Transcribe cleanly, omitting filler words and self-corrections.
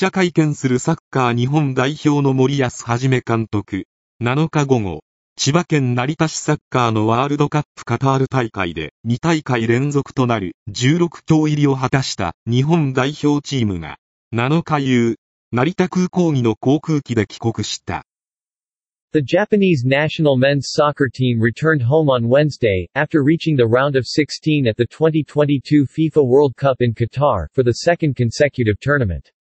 者会見するサッカー日本代表の森保一監督。7日午後、千葉県成田市サッカーのワールドカップカタール大会で2大会連続となる16強入りを果たした日本代表チームが7日夕、成田空港の航空機で帰国した。 The Japanese national men's soccer team returned home on Wednesday, after reaching the round of 16 at the 2022 FIFA World Cup in Qatar, for the second consecutive tournament.